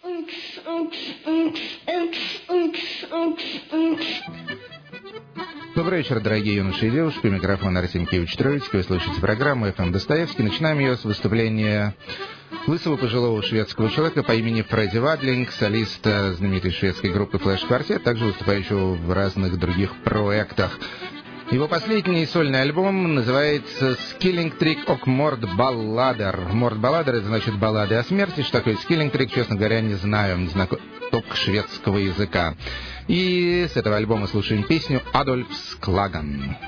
Добрый вечер, дорогие юноши и девушки. У микрофона Арсений Троицкий. Вы слушаете программу «ФМ Достоевский». Начинаем ее с выступления лысого пожилого шведского человека по имени Фредди Вадлинг, солиста знаменитой шведской группы Flash Quartet, также выступающего в разных других проектах. Его последний сольный альбом называется «Skilling Trick och Mordballader». Mordballader — это значит баллады о смерти. Что такое «Skilling Trick», честно говоря, не знаю, не знаю только шведского языка. И с этого альбома слушаем песню «Адольф Склаган».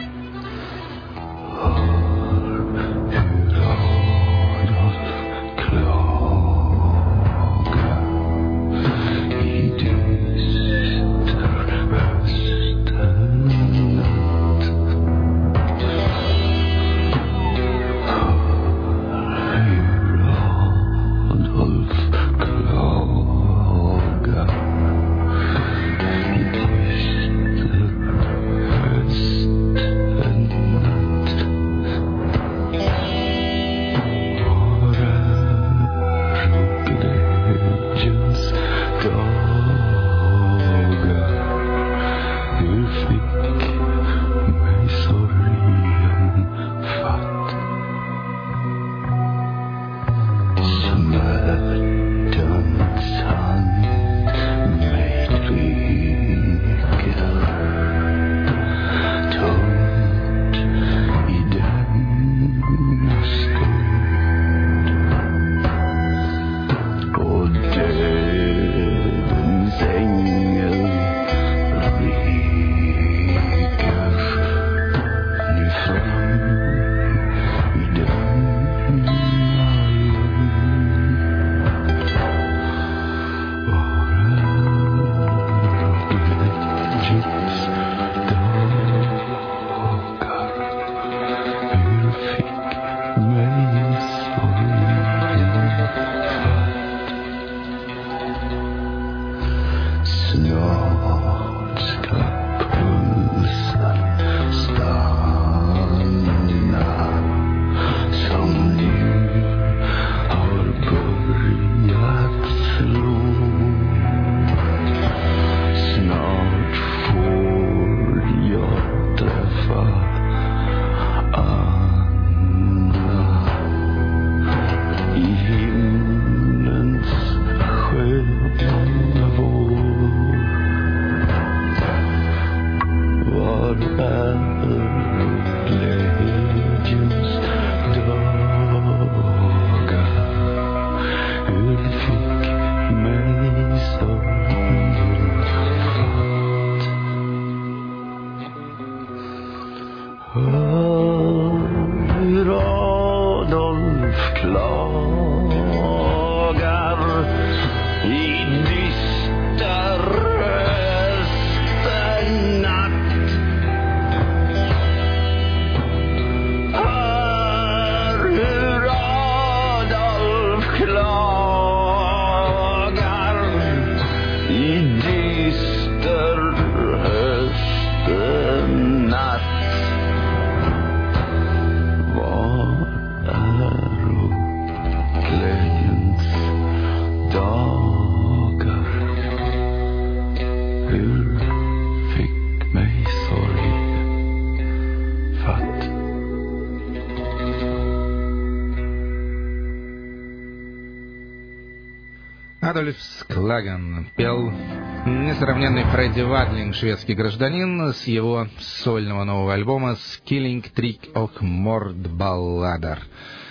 Адольф Склаган пел несравненный Фредди Вадлинг, шведский гражданин, с его сольного нового альбома «Skilling Trick och Mordballader».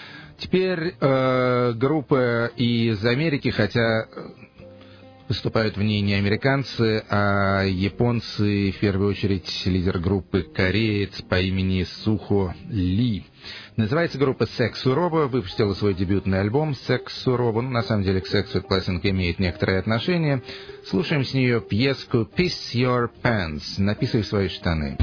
Теперь группа из Америки, хотя выступают в ней не американцы, а японцы, в первую очередь лидер группы кореец по имени Сухо Ли. Называется группа «Секс Сурово», выпустила свой дебютный альбом «Секс Сурово». Ну, на самом деле, к сексу эта пластинка имеет некоторое отношение. Слушаем с нее пьеску «Piss Your Pants» — «Написай свои штаны».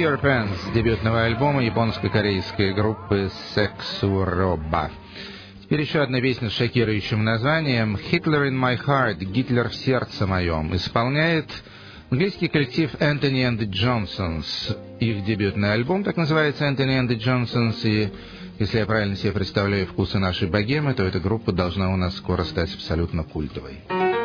Your Pants с дебютного альбома японско-корейской группы Sexuroba. Теперь еще одна песня с шокирующим названием «Hitler in my heart» — «Гитлер в сердце моем» исполняет английский коллектив Anthony and the Johnsons. Их дебютный альбом так называется Anthony and the Johnsons, и если я правильно себе представляю вкусы нашей богемы, то эта группа должна у нас скоро стать абсолютно культовой.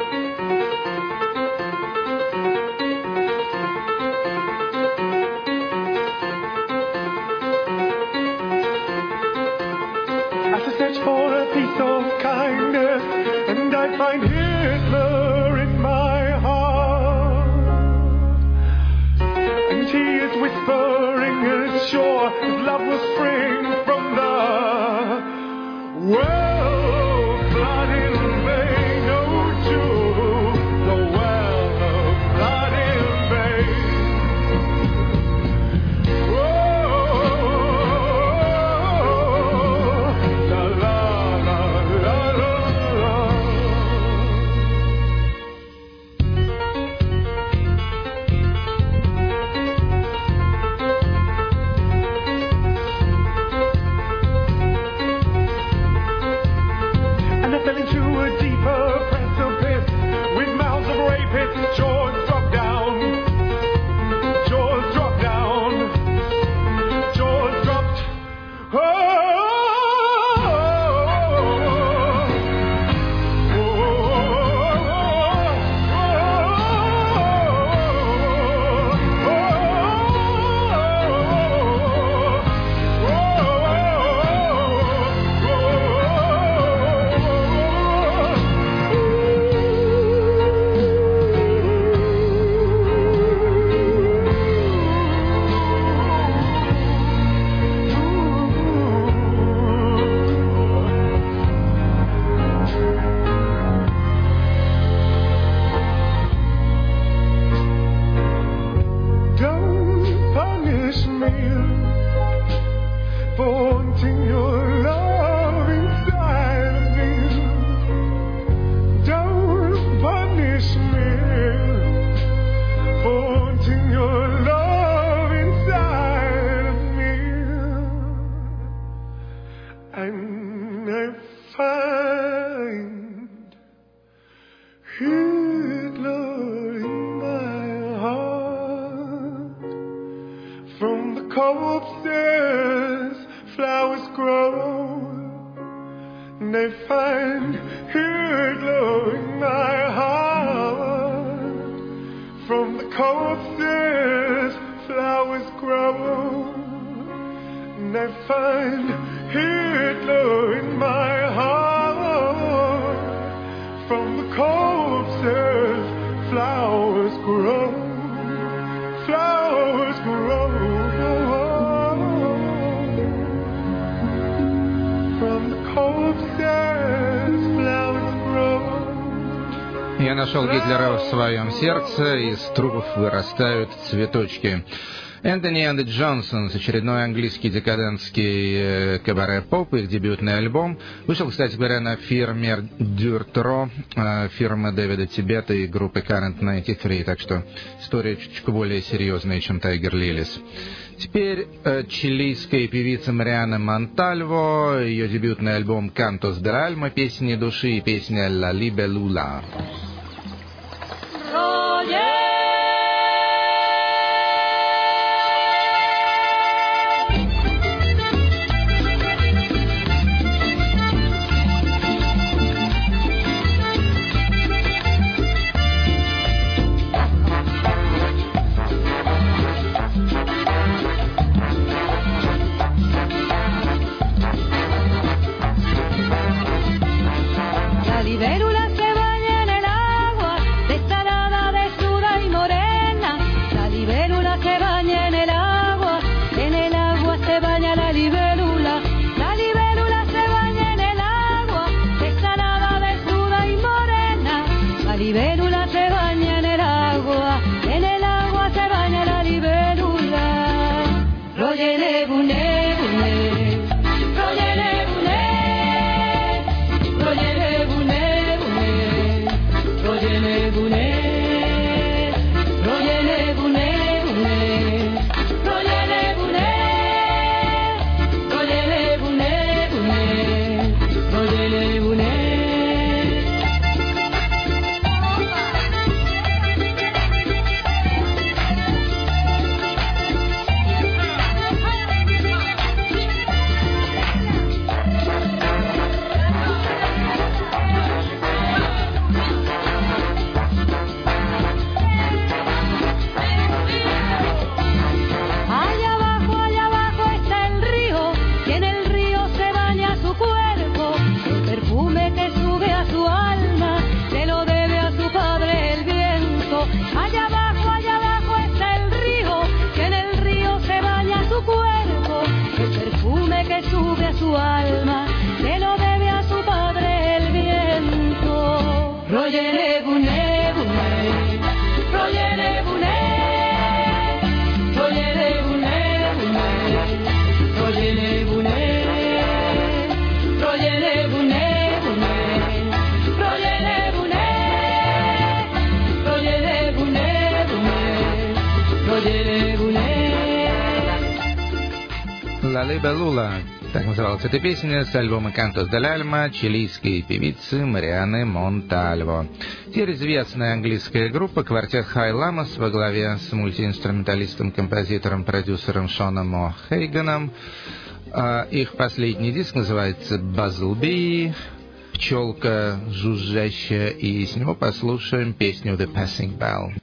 Я нашел Гитлера в своем сердце, из трупов вырастают цветочки. Anthony and the Johnsons, очередной английский декадентский кабаре-поп, их дебютный альбом. Вышел, кстати говоря, на фирме Дюртро, фирмы Дэвида Тибета и группы Current 93, так что история чуточку более серьезная, чем Тайгер Лилис. Теперь чилийская певица Мариана Монтальво, ее дебютный альбом «Cantos del Alma», песни души и песня «La Libellula». La libélula se baña en el agua, destarada de sudor. «La Libellula», так называлась эта песня с альбома «Cantos del Alma» чилийской певицы Марианы Монтальво. Теперь известная английская группа «Квартет Хай Ламас» во главе с мультиинструменталистом, композитором, продюсером Шоном О'Хейганом. Их последний диск называется «Buzzelbee», «Пчелка жужжащая», и с него послушаем песню «The Passing Bell».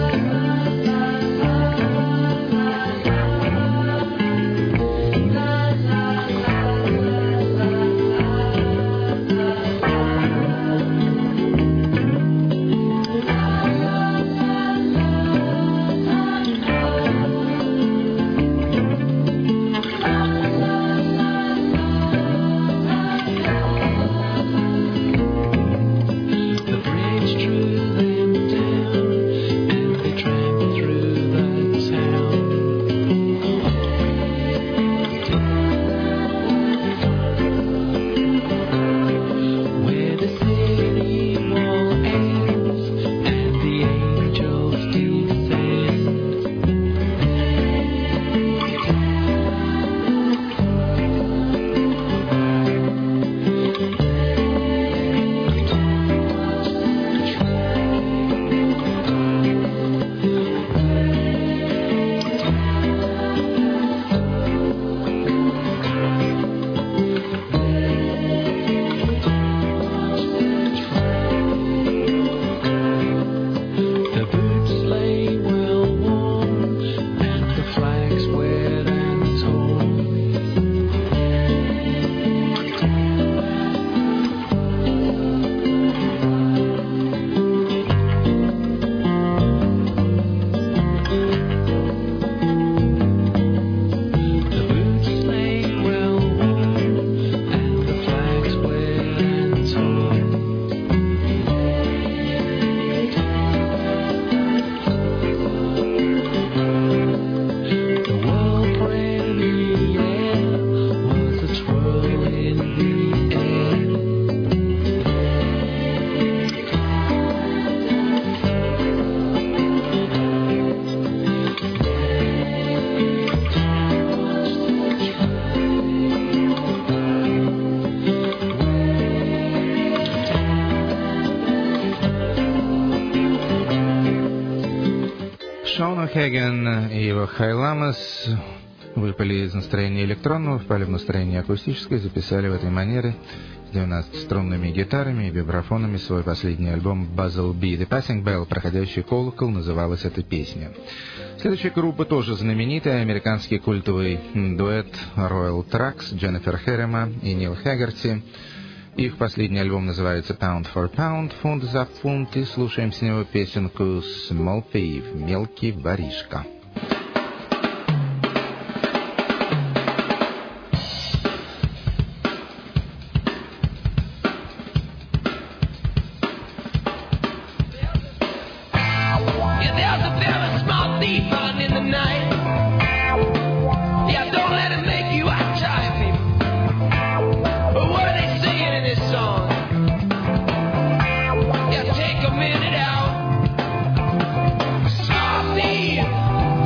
Шон О'Хейган и его Хай Ламас выпали из настроения электронного, впали в настроение акустическое, записали в этой манере с 12-струнными гитарами и вибрафонами свой последний альбом «Buzzelbee». «The Passing Bell», «Проходящий колокол», называлась эта песня. Следующая группа тоже знаменитая, американский культовый дуэт Royal Tracks, Дженнифер Херема и Нил Хэггерти. Их последний альбом называется «Pound for Pound», «Фунт за фунт», и слушаем с него песенку «Small Thief», «Мелкий воришка». Take a minute out. Small thief.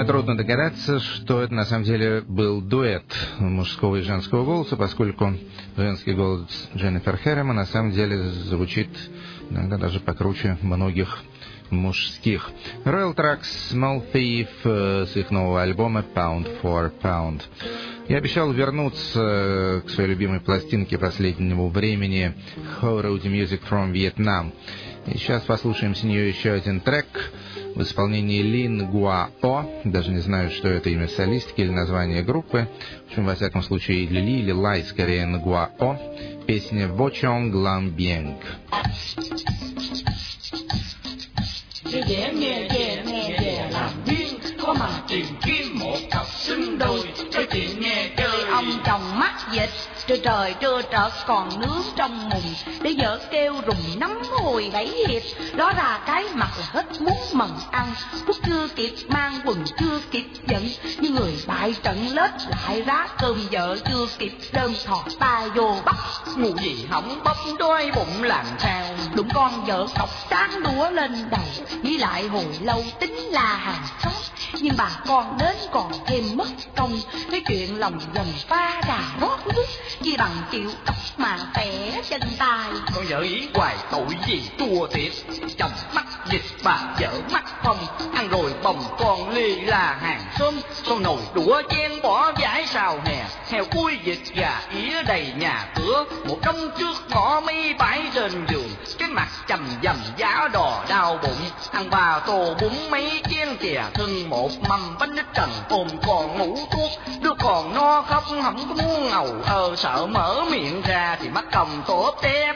трудно догадаться, что это на самом деле был дуэт мужского и женского голоса, поскольку женский голос Дженнифер Хэррима на самом деле звучит иногда даже покруче многих мужских. Royal Tracks, Small Thief с их нового альбома Pound for Pound. Я обещал вернуться к своей любимой пластинке последнего времени How Road Music from Vietnam. И сейчас послушаем с нее еще один трек в исполнении Лин Гуао. Даже не знаю, что это имя солистки или название группы. В общем, во всяком случае, или Ли, или Лай, скорее, Нгуао. Песня Во Чонг Лам Бьенг. Về nghe làm duyên, có mà tìm kiếm một cặp xứng đôi. Cái chuyện nghe chơi ông chồng mắt dịch, trời trưa trợt còn nướng trong mùng, để vợ kêu rùng nắm hồi 7 hiệp, đó ra cái mặt là hết muốn mần ăn. Thuốc chưa kịp mang quần chưa kịp giận, nhưng người bại trận lết lại rá cơm vợ chưa kịp đơm thò tay vô bắt. ngủ gì hỏng bắp đói bụng làm sao. Đụng con vợ cọc tráng đũa lên đầu, nghĩ lại hồi lâu tính là hàng xóm, nhưng bà con đến còn thêm mất công. Cái chuyện lòng vòng pha đà rót nước, chi bằng chịu tóc mà tẻ chân tay. Con vợ ý hoài tội gì tua thiệt, chồng mắt dịch bà vợ mắt không. Ăn rồi bồng con ly là hàng xóm, xong nồi đũa chén bỏ vải xào hè. Heo cuối vịt gà ỉa đầy nhà cửa, một đống trước ngõ mấy bãi trên giường. Cái mặt chầm dầm giá đò đau bụng, ăn 3 tô bún mấy chén chè thân, một mâm bánh ít trần ôm còn ngủ thuốc. Đứa còn no khóc không có muốn ngầu, sợ mở miệng ra thì mắt cầm tốt tép.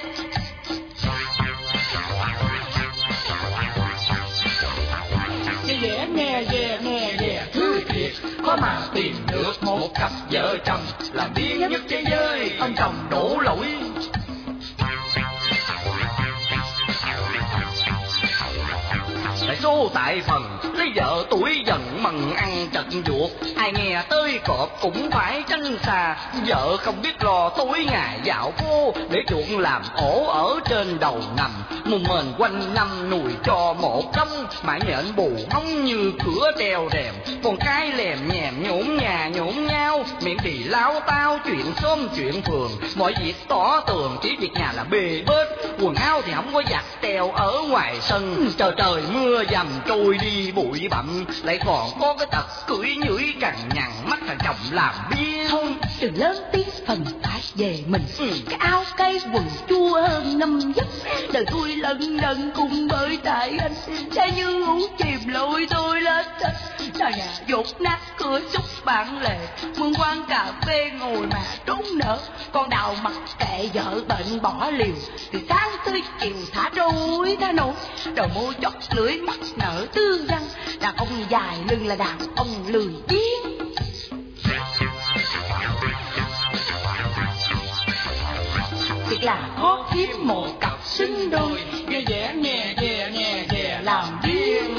Nghe thứ thiệt, có mà tìm được một cặp vợ chồng làm điên nhất thế giới. Ông chồng đổ lỗi, tại số tại phần lấy vợ tuổi dần mần ăn trận ruột. Ai nghe tới cọp cũng phải tránh xa, vợ không biết lo tối ngày dạo phố, để chuộng làm ổ ở trên đầu nằm. Một mình quanh năm nùi cho một đống, mãi nhện bù hóng như cửa treo rèm. Con cái lèm nhèm nhổn nhà nhổn nhau, miệng thì láo tao chuyện xóm chuyện phường. Mọi việc tỏ tường, chỉ việc nhà là bê bết. Quần áo thì không có giặt treo ở ngoài sân, trời mưa dầm trôi đi bụi bặm. Lại còn có cái tật cưỡi nhửi cằn nhằn, mắt thằng chồng làm biếng. Thôi đừng lớn tiếng, phần phải về mình. Cái áo cái quần chua hơn 5 giấc, đời tôi lần lần cùng bởi tại anh. Sẽ như uống chìm lội tôi lên thật, đời nhà dột nát cửa xúc bạn lệ. Mượn quán cà phê ngồi mà trốn nợ, con đào mặc kệ vợ bệnh bỏ liều. Từ sáng tới chiều thả trôi thả nổi, đầu môi chót lưỡi mắt nở tương răng. Đàn ông dài lưng là đàn ông lười biếng. Thiệt là khó kiếm một cặp xứng đôi, nghe vẻ nghe làm điên.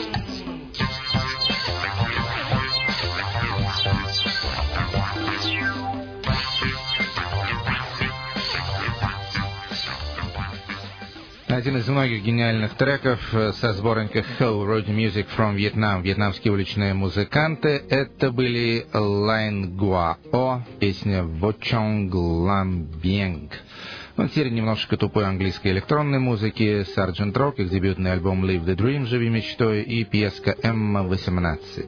Один из многих гениальных треков со сборника How Road Music from Vietnam. Вьетнамские уличные музыканты. Это были Лайн Гуао, песня Во Чонг Лам Бьенг. Ну, теперь немножко тупой английской электронной музыки. Sgt. Rock, их дебютный альбом Live the Dream, Живи мечтой, и пьеска М-18.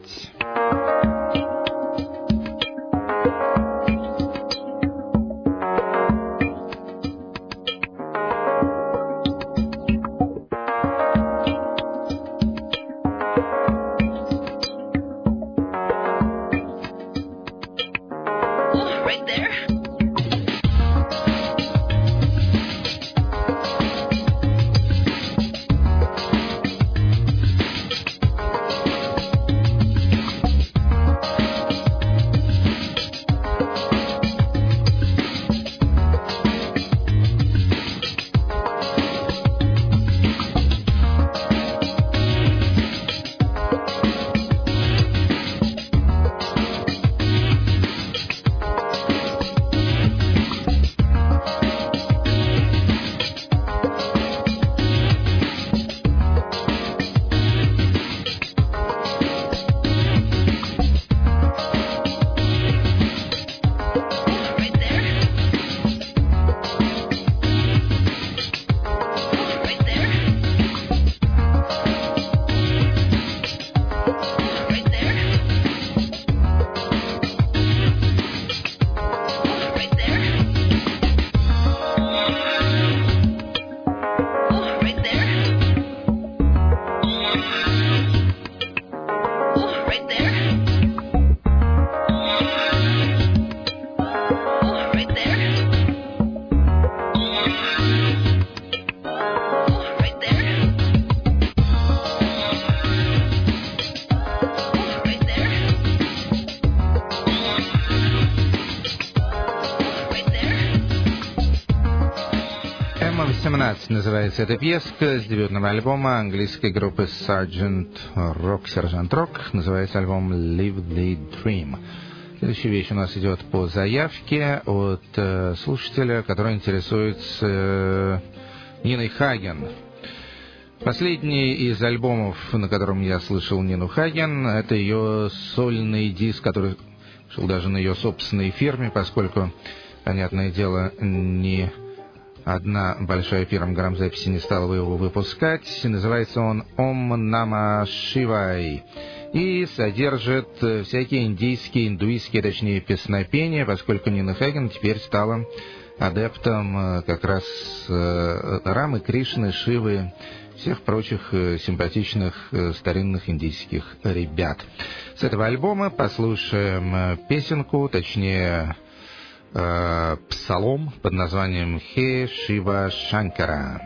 18 называется эта пьеска с дебютного альбома английской группы Sgt. Rock. Называется альбом Live the Dream. Следующая вещь у нас идет по заявке от слушателя, который интересуется Ниной Хаген. Последний из альбомов, на котором я слышал Нину Хаген, это ее сольный диск, который шел даже на ее собственной фирме, поскольку, понятное дело, ни одна большая фирма грамзаписи не стала его выпускать. Называется он «Ом Нама Шивай» и содержит всякие индийские, индуистские, точнее, песнопения, поскольку Нина Хаген теперь стала адептом как раз Рамы, Кришны, Шивы, всех прочих симпатичных старинных индийских ребят. С этого альбома послушаем песенку, точнее, псалом под названием «Хе Шива Шанкара».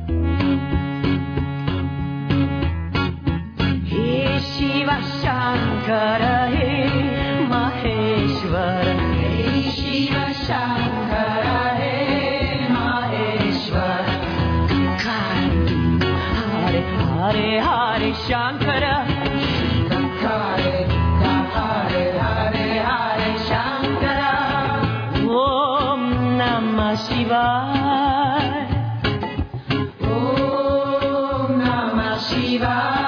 Хе Шива Шанкара, Хе Махешвара, Хе Шива Шанкара, Хе Махешвара, Харе Харе Харе Шанкара, Харе Харе Харе Харе Шанкara, Om Namah Shivaya, Om Namah Shivaya.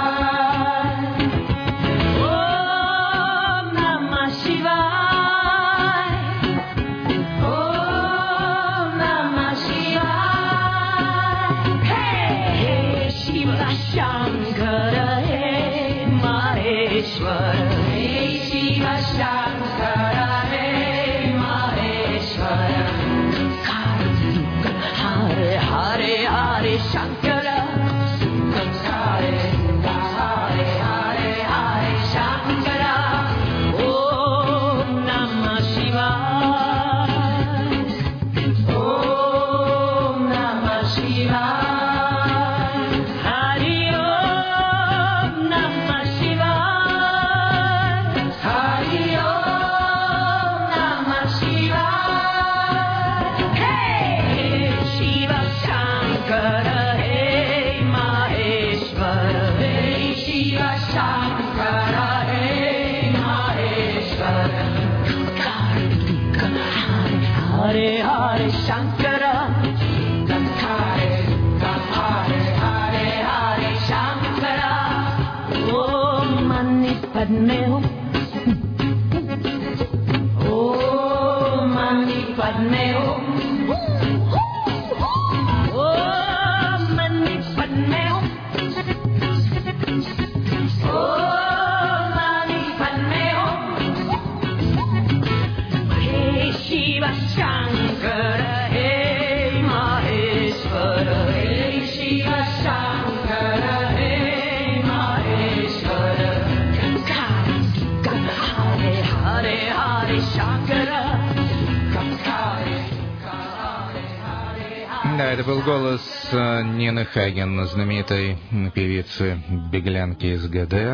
Это был голос Нины Хаген, знаменитой певицы беглянки из ГДР,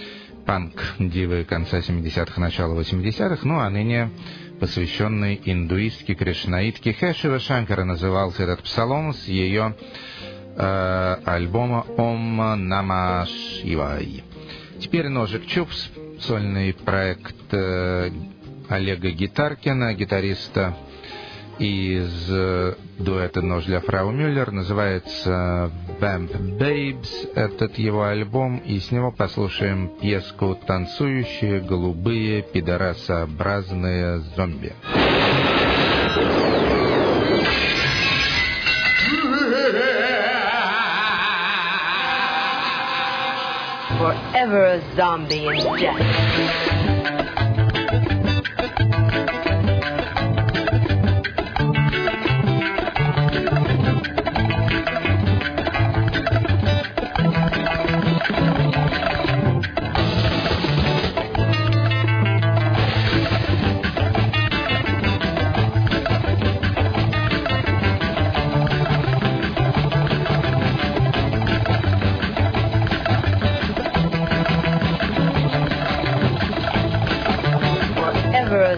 панк-дивы конца 70-х, начала 80-х, ну а ныне посвященный индуистке, кришнаитке. Хе Шива Шанкара назывался этот псалом с ее альбома «Ом Нама Шивай». Теперь «Ножик Чупс», сольный проект Олега Гитаркина, гитариста из дуэта «Нож для фрау Мюллер», называется «Vamp Babes», этот его альбом, и с него послушаем пьеску «Танцующие голубые пидорасообразные зомби». Forever a zombie in death.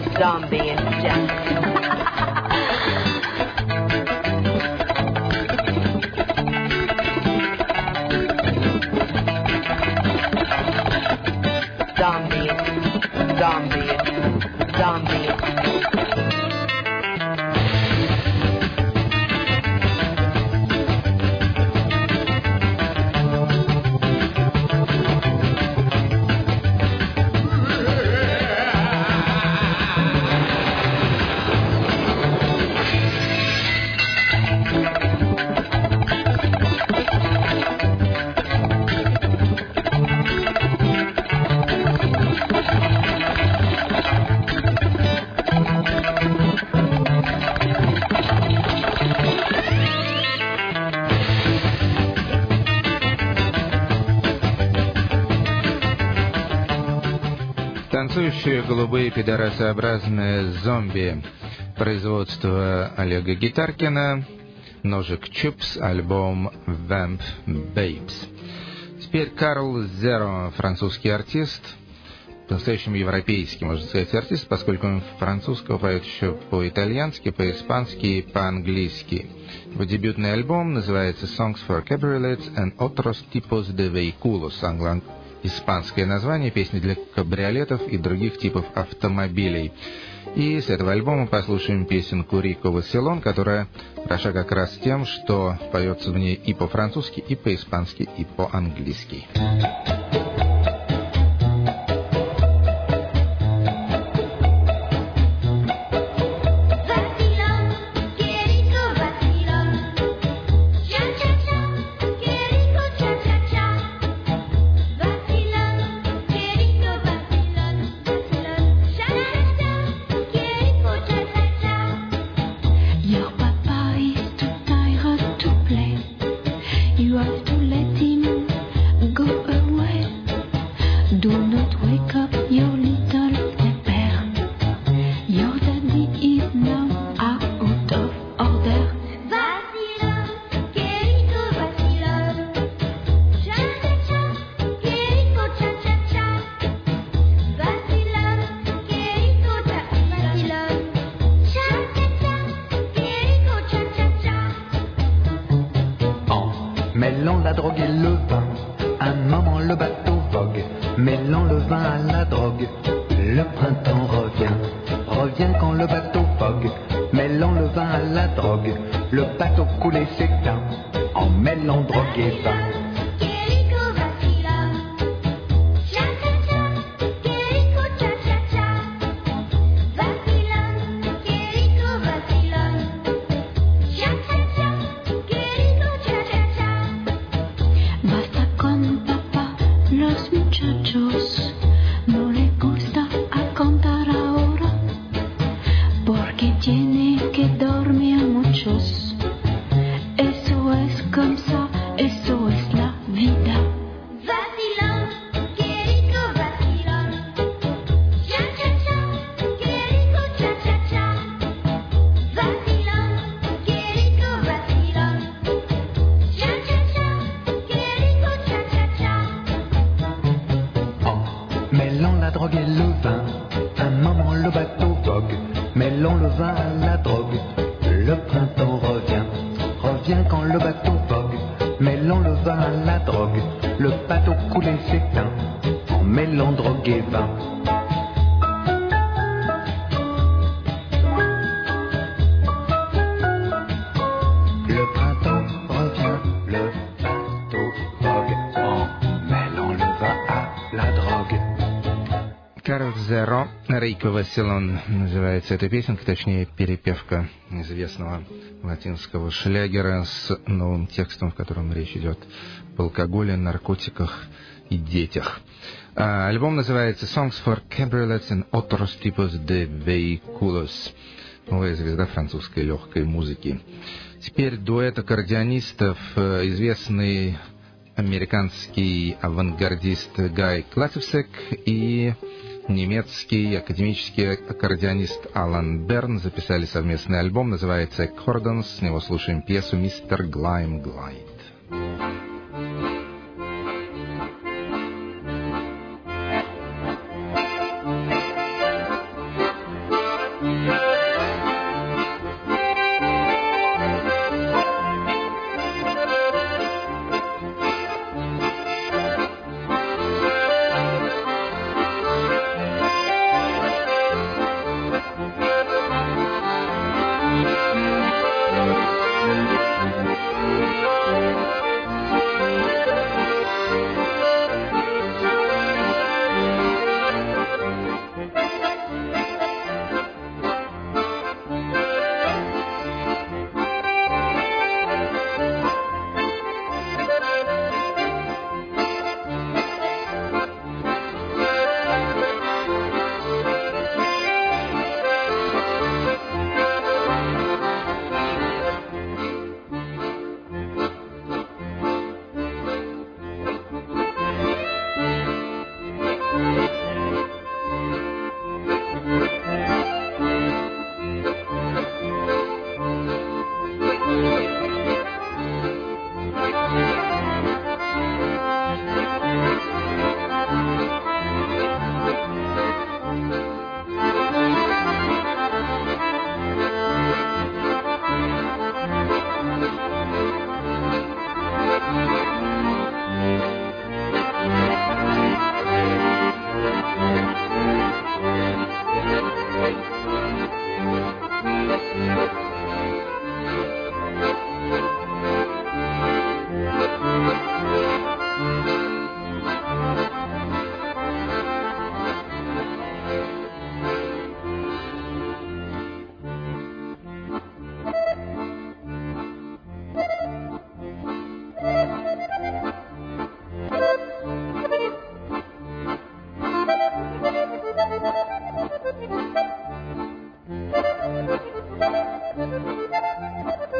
Zombie in death. Танцующие голубые пидорасообразные зомби. Производство Олега Гитаркина. Ножик Чупс, альбом Vamp Babes. Теперь Карл Зеро, французский артист. По-настоящему европейский, можно сказать, артист, поскольку он французского поет еще по-итальянски, по-испански и по-английски. Его дебютный альбом называется Songs for Cabriolets and Otros Tipos de Vehículos. Испанское название, песни для кабриолетов и других типов автомобилей. И с этого альбома послушаем песенку «Рико Василон», которая хороша как раз тем, что поется в ней и по-французски, и по-испански, и по-английски. Mêlant la drogue et le vin, un moment le bateau vogue. Mêlant le vin à la drogue, le printemps revient. Revient quand le bateau vogue. Mêlant le vin à la drogue, le bateau coule et s'éteint. En mêlant drogue et vin. Mêlant la drogue et le vin, un moment le bateau vogue. Mêlant le vin à la drogue, le printemps revient. Revient quand le bateau vogue. Mêlant le vin à la drogue, le bateau coule et s'éteint. En mêlant drogue et vin. Le printemps revient, le bateau vogue. En mêlant le vin à la drogue. Карл Зеро, «Рико Василон» называется эта песенка, точнее перепевка известного латинского шлягера с новым текстом, в котором речь идет об алкоголе, наркотиках и детях. Альбом называется «Songs for Cabriolets and Otros Tipos de Vehículos». Новая звезда французской легкой музыки. Теперь дуэт аккордеонистов, известный американский авангардист Гай Классевсек и немецкий академический аккордеонист Алан Берн записали совместный альбом, называется «Accordance». С него слушаем пьесу «Мистер Глайм Глайд».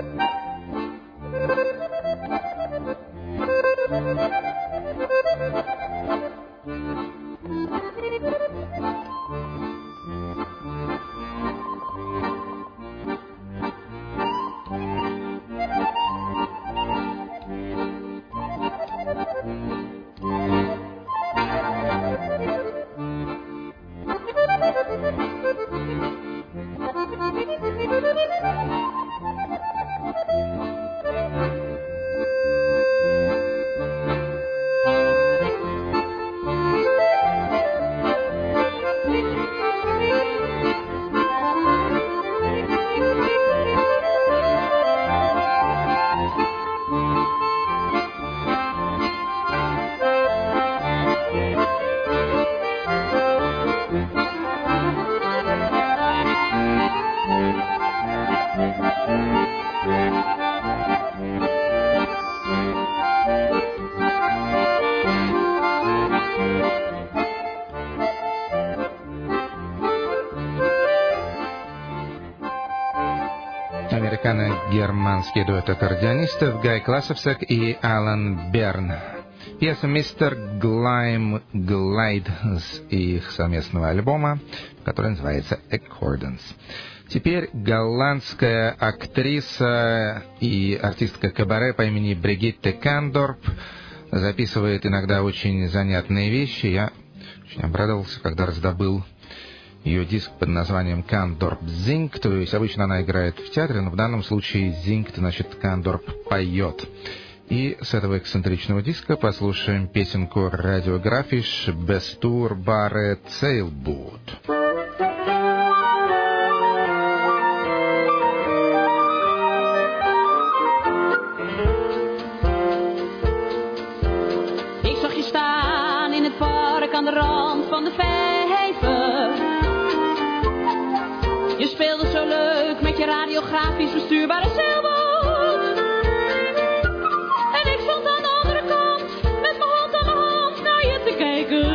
Американо-германский дуэт аккордеонистов Гай Классовсек и Алан Берн. Пьеса «Мистер Глайд» с их совместного альбома, который называется «Accordance». Теперь голландская актриса и артистка кабаре по имени Бригитте Кандорп записывает иногда очень занятные вещи. Я очень обрадовался, когда раздобыл ее диск под названием «Кандорп Зинг», то есть обычно она играет в театре, но в данном случае «Зинг», значит, Кандорп поет. И с этого эксцентричного диска послушаем песенку «Радиографиш Бестур Баре Цейлбуд». Ik zag je staan in het park aan de rand van de vijver. Je speelde zo leuk met je radiografisch bestuurbare zeilboot. En ik stond aan de andere kant met mijn hand aan mijn hand naar je te kijken.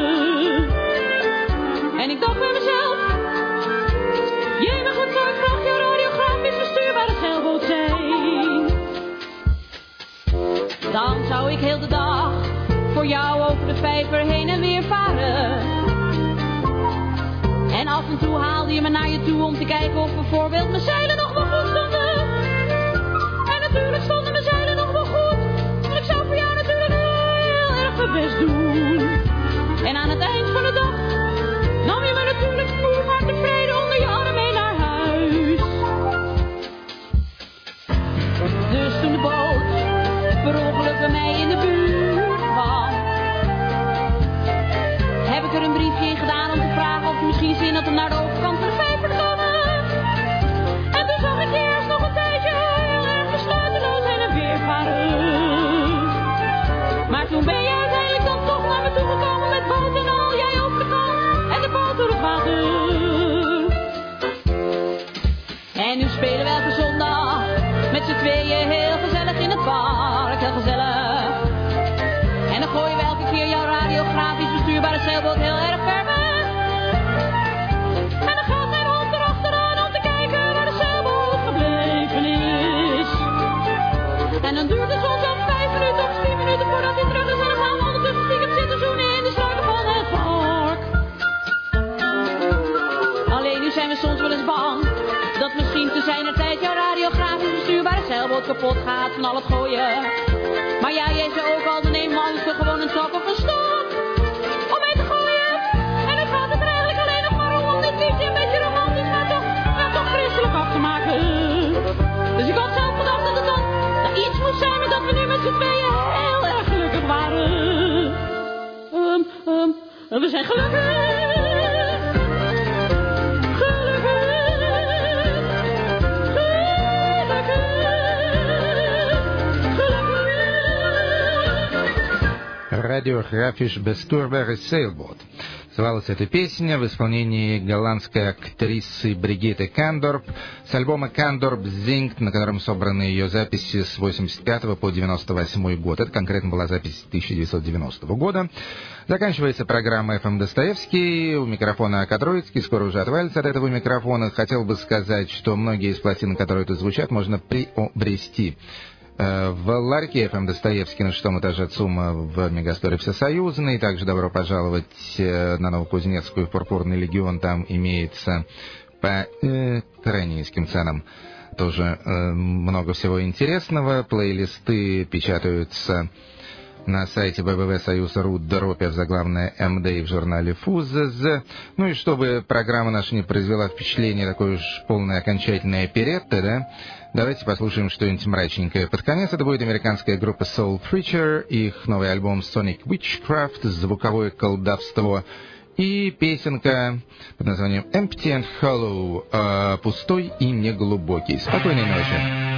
En ik dacht bij mezelf, jemig wat zou ik graag je radiografisch bestuurbare zeilboot zijn. Dan zou ik heel de dag voor jou over de vijver heen en weer varen. En af en toe haalde je me naar je toe om te kijken of bijvoorbeeld mijn zeilen nog wel goed stonden. En natuurlijk stonden mijn zeilen nog wel goed, want ik zou voor jou natuurlijk heel erg mijn best doen. En aan het eind van de dag nam je me natuurlijk moe maar tevreden onder je arm mee naar huis. Dus toen de boot per ongeluk bij mij in de buurt kwam, heb ik er een briefje in gedaan om te vragen of je misschien zin had om naar de overkant van de vijver te komen. En toen zag ik je eerst nog een tijdje heel erg besluiteloos heen en weer varen. Maar toen ben je uiteindelijk dan toch naar me toe gekomen met boot en al, jij over de kant en de boot door het water. En nu spelen we elke zondag met z'n tweeën heel gezellig in het park, heel gezellig. En dan gooien we elke keer jouw radiografisch bestuurbare zeilboot heel erg ver weg. En dan gaat mijn hond erachteraan om te kijken waar de zeilboot gebleven is. En dan duurt het soms al 5 minuten of 10 minuten voordat hij terug is. En dan gaan we ondertussen stiekem zitten zoenen in de sluiken van het park. Alleen nu zijn we soms wel eens bang dat misschien te zijner tijd jouw radiografisch bestuurbare zeilboot kapot gaat van al het gooien. Maar ja, jij zei ook al, dan nemen we anders gewoon een tak of een stok om mee te gooien. En dan gaat het er eigenlijk alleen nog maar om dit liedje een beetje romantisch, maar toch christelijk af te maken. Dus ik had zelf gedacht dat het dan iets moest zijn met dat we nu met z'n tweeën heel erg gelukkig waren. We zijn gelukkig. Radiografisch bestuurbare zeilboot. Называлась эта песня в исполнении голландской актрисы Бригитты Кандорп с альбома «Кандорп Zingt», на котором собраны ее записи с 85 по 98 год. Это конкретно была запись 1990 года. Заканчивается программа «FM Достоевский». У микрофона Ака Троицкий. Скоро уже отвалится от этого микрофона. Хотел бы сказать, что многие из пластинок, которые тут звучат, можно приобрести в ларьке FM Достоевский на 6-м этаже ЦУМа в Мегасторе Всесоюзный. Также добро пожаловать на Новокузнецкую в Пурпурный легион. Там имеется по крайне низким ценам тоже много всего интересного. Плейлисты печатаются на сайте www.союз.ру, дропя в заглавное МД и в журнале ФУЗЗ. Ну и чтобы программа наша не произвела впечатление такой уж полной окончательной оперетты, да, давайте послушаем что-нибудь мрачненькое. Под конец это будет американская группа Soul Preacher, их новый альбом Sonic Witchcraft, звуковое колдовство, и песенка под названием Empty and Hollow, пустой и неглубокий. Спокойной ночи.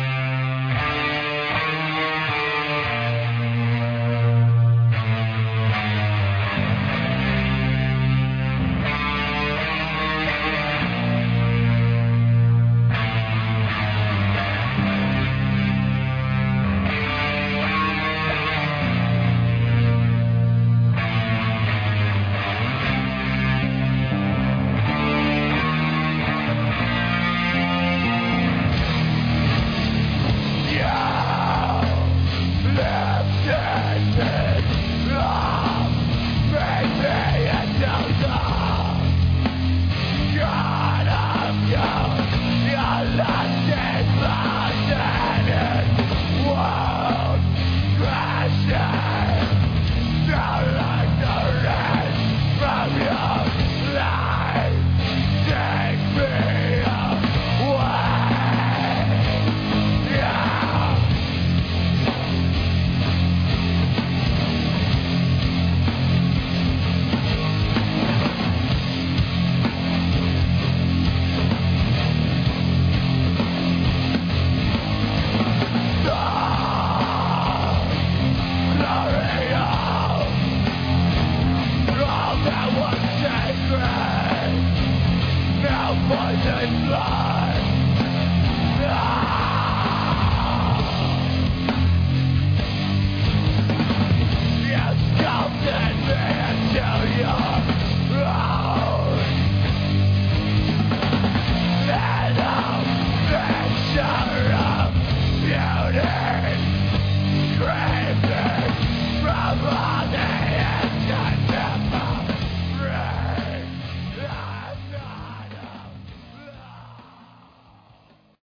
Beauty